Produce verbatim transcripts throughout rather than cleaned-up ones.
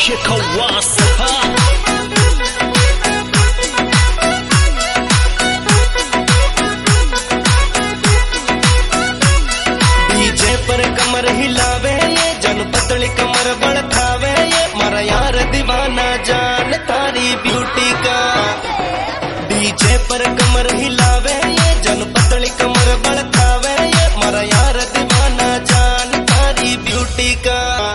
Kawasa. DJ पर कमर हिलावे ये जन पतली कमर बढ़ावे ये मारा यार दीवाना जान तारी ब्यूटी का। डीजे पर कमर हिलावे ये जन पतली कमर बढ़ावे ये मारा यार दीवाना जान तारी ब्यूटी का।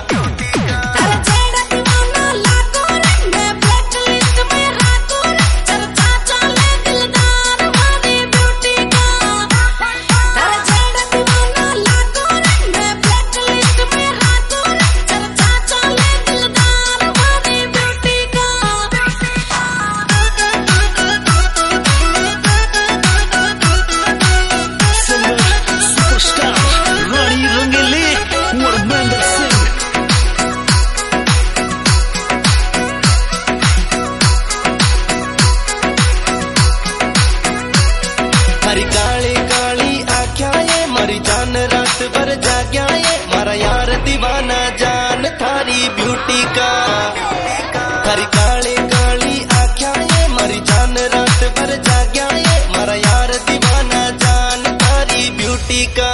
काली काली आख्या ये मरी जान रात भर जाग्या ये मारा यार दीवाना जान थारी ब्यूटी का। थारी काली काली आख्या ये मरी जान रात भर जाग्या ये मारा यार दीवाना जान थारी ब्यूटी का।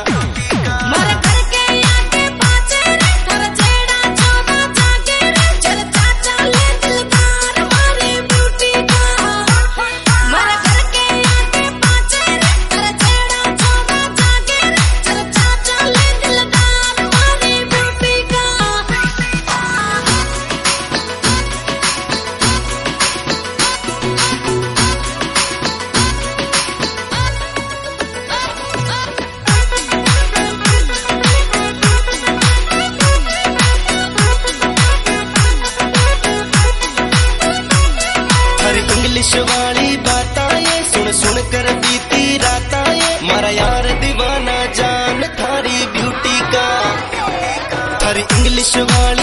इंग्लिश वाली बाता ये सुन सुन कर बीती राता ये मारा यार दीवाना जान थारी ब्यूटी का। थारी इंग्लिश वाली